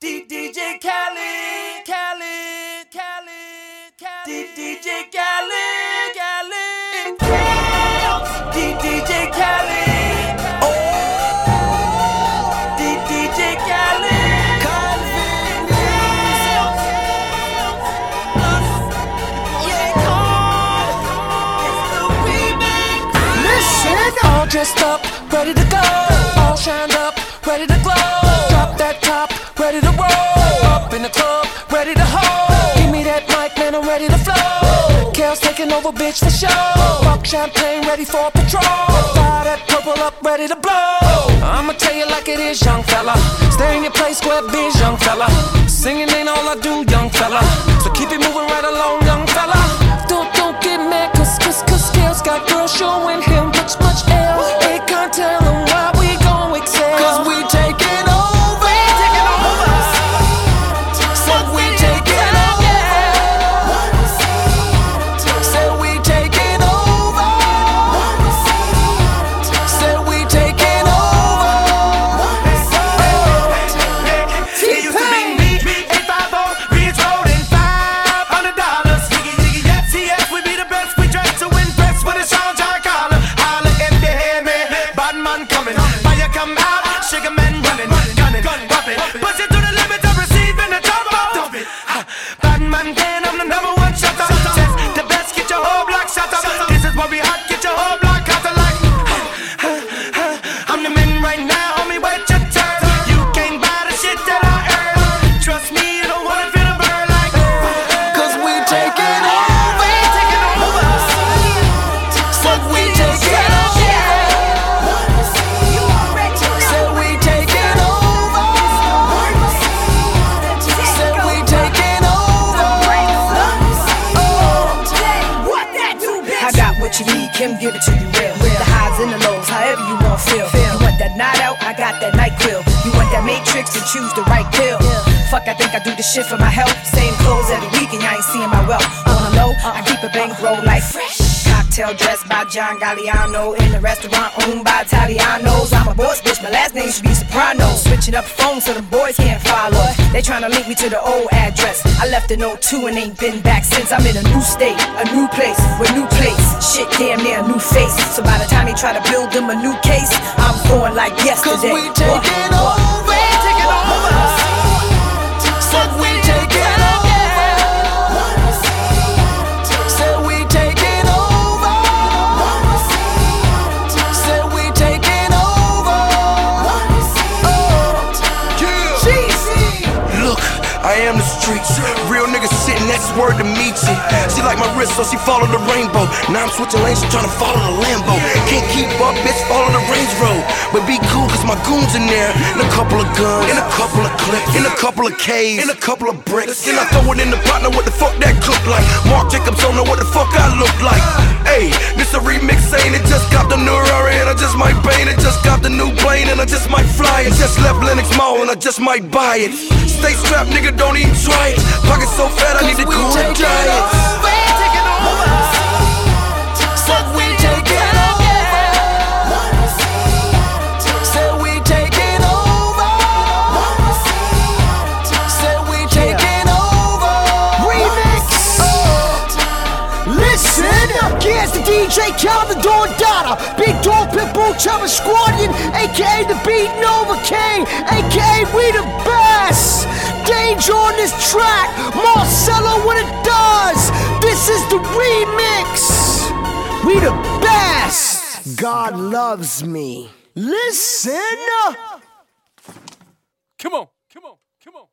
DJ Khaled, Khaled, Khaled, Khaled, DJ Khaled, Khaled, DJ Khaled, oh, DJ Khaled, Listen, all dressed up, ready to go, all shined up, ready to glow. Drop that top, ready to roll. Up in the club, ready to hold. Give me that mic, man, I'm ready to flow. Kale's taking over, bitch, for show. Rock champagne, ready for patrol. Fire that purple up, ready to blow. I'ma tell you like it is, young fella. Stay in your place, square biz, young fella. Singing ain't all I do, young fella. So keep it moving right along, young fella. Don't get mad, cause Kale's got girls showing him much air. They can't tell him why we gon' excel. Cause we taking over. Said we taking over. Said we taking over. Said we taking over. T-Pain. $850, Ridge Road and $500. CS, we be the best. We dress to impress with a Sean-John collar. Holla if you hear me. Bad man coming, fire come out. Sugar man running, gunning, popping. Push it to the limit of receiving a jumbo. Dump it. Bad man can, I'm the number one shutter. Says the best, get your whole block shut up. This is what we hot, get your whole block hotter like. I'm the man right now, homie, wait your turn. You can't buy the shit that I earn. Trust me, you don't wanna feel a burn like. Cause we taking over. Said we taking over. Said we taking over. Said we taking over. I got what you need, Kim, give it to you real. With the highs and the lows, however you want feel. You want that night out, I got that night quill. You want that matrix, and choose the right pill. Fuck, I think I do this shit for my health. Same clothes every week and y'all ain't seeing my wealth. Wanna know? I keep a bankroll like fresh. Cocktail dressed by John Galliano in the restaurant owned by Italianos. I'm a boss bitch, my last name should be Soprano. Switching up the phone so the boys can't follow. They tryna link me to the old address. I left in 02 and ain't been back since. I'm in a new state, a new place, with new plates. Shit damn near a new face. So by the time they try to build them a new case, I'm going like yesterday. Cause we taking over. Said we taking over. Said we taking over. Said we taking over. Look, I am the streets. Real niggas sitting, that's word to meet you. She like my wrist, so she follow the rainbow. Now I'm switching lanes, she tryna follow the Lambo. Can't keep up, bitch, follow the Range Road. But be cool, cause my goons in there. And a couple of guns, and a couple of clips, and a couple of K's, and a couple of bricks. And I throw it in the pot, now what the fuck that cook like? Mark Jacobs don't know what the fuck I look like. Hey, this a remix, ain't it? Just got the new Rari, and I just might paint it. Just got the new plane, and I just might fly it. Just left Lenox Mall, and I just might buy it. Stay strapped, nigga, don't even try it. Pocket so fat, I need to cool the diet. Said we taking over. Said we taking over. Said we taking over. Remix. Listen, here's the DJ Khaled, the Dawn Dada, Big Dog Pitbull, Chubba Squadron, aka the Beat Nova King, aka we the best. Danger on this track, Marcello what it does. This is the remix. We the best. God loves me. Listen. Come on, come on, come on.